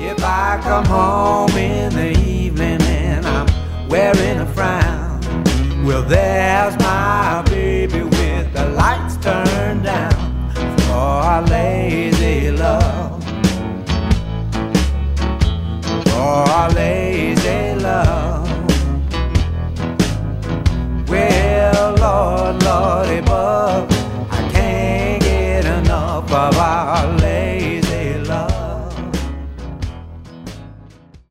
If I come home in the evening and I'm wearing a frown, well, there's my baby with the lights turned down for our lazy love, for our lazy